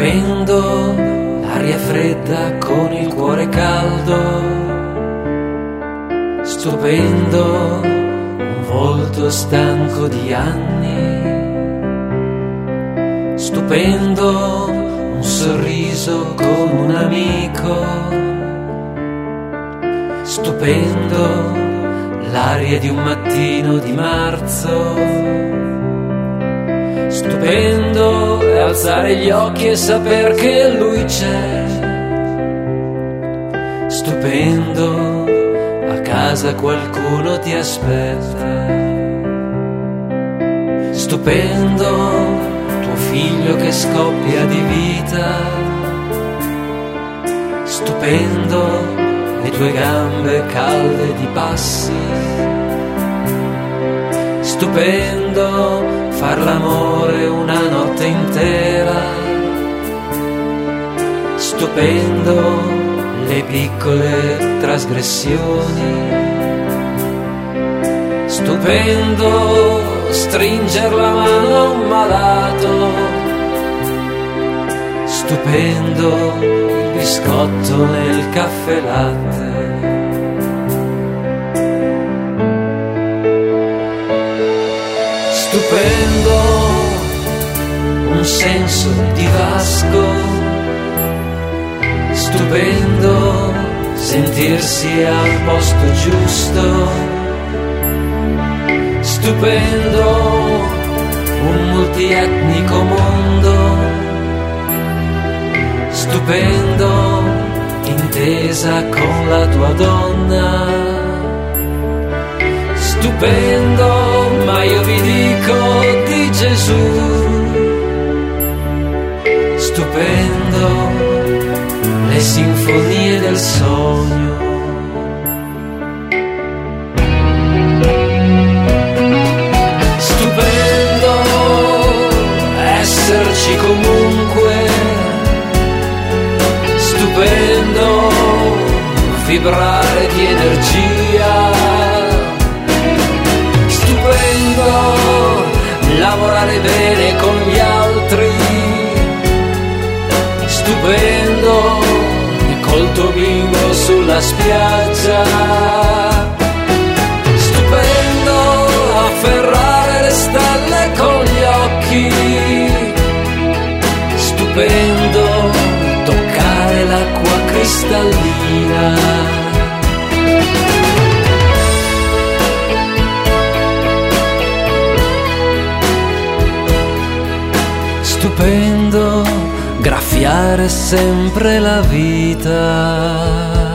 Stupendo, l'aria fredda con il cuore caldo. Stupendo, un volto stanco di anni. Stupendo, un sorriso con un amico. Stupendo, l'aria di un mattino di marzo. Stupendo è alzare gli occhi e saper che lui c'è. Stupendo, a casa qualcuno ti aspetta. Stupendo, tuo figlio che scoppia di vita. Stupendo, le tue gambe calde di passi. Stupendo, far l'amore una notte intera. Stupendo, le piccole trasgressioni. Stupendo, stringere la mano a un malato. Stupendo, il biscotto nel caffè latte. Stupendo, un senso di Vasco. Stupendo, sentirsi al posto giusto. Stupendo, un multietnico mondo. Stupendo, intesa con la tua donna. Stupendo, ma io vi dico di Gesù. Stupendo, le sinfonie del sogno. Stupendo, esserci comunque. Stupendo, vibrare di energia. Stupendo, lavorare bene con gli altri. Stupendo, col tuo bimbo sulla spiaggia. Stupendo, afferrare le stelle con gli occhi. Stupendo, toccare l'acqua cristallina. Stupendo, graffiare sempre la vita.